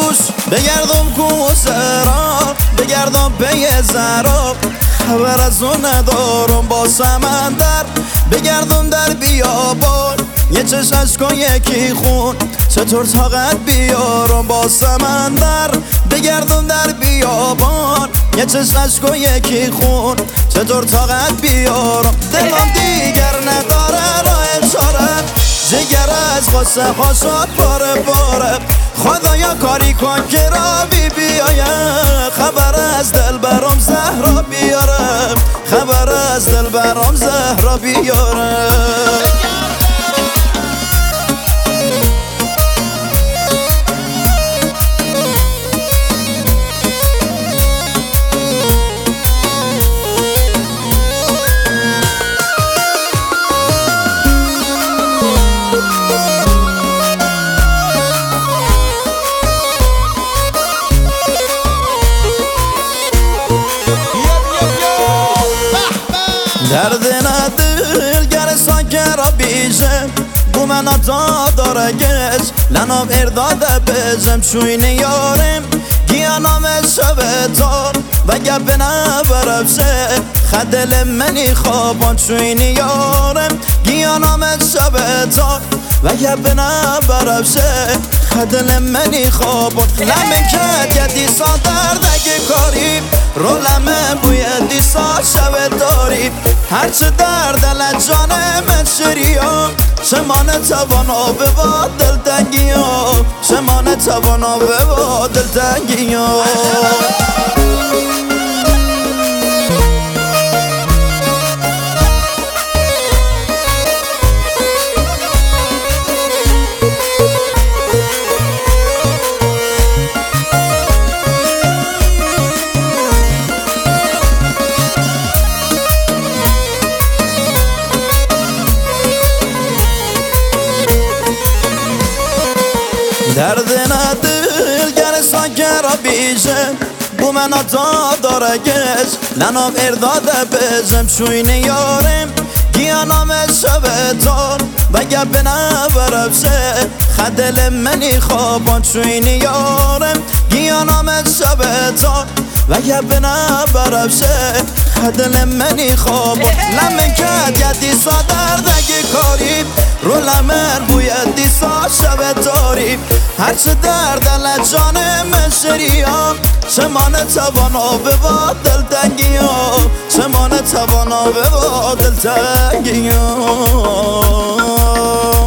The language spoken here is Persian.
دوش بگردم کوسرا، بگردم پی زرا، خبر از اون ندارم با سمندر. بگردم در بیابان، یه چشم اشک و یکی خون، چطور طاقت بیارم با سمندر. بگردم در بیابان، یه چشم اشک و یکی خون، چطور طاقت بیارم. دلم دیگر نداره راه چاره، جگر از غصه ها شد پاره پاره. خدایا کاری کن که رابی بیایه، خبر از دل برام زهرا بیاره، خبر از دل برام زهرا بیاره. درد ندل گر ساکر بیشم بو من اتا داره گش لنام ارداده بجم شوین یارم گیانام شب تا و گپ نبرفشه خدل منی خوابان شوین یارم گیانام شب تا و گپ نبرفشه خدل منی خوابان. لمن کد یدی سا دردگی کاری رو لمن بوی دیسا شب داری، هرچه در دل جان من شریا، شما نتوانا به با دلتنگیا، شما نتوانا به با دلتنگیا. درد ندل گر ساکر بیشم بو من اتا داره گش لنام ارداده بجم شوین یارم گیانام شب تار و گپ نبرفشه خدل منی خوابان شوین یارم گیانام شب تار و گپ نبرفشه خدل منی خوابان. لمن کد یدی سا دردگی کاری رو لمن بوی دیسا شب داری، هرچه در دل جان من شریا، شما نتوانا به با دلتنگیا، شما نتوانا به با دلتنگیا.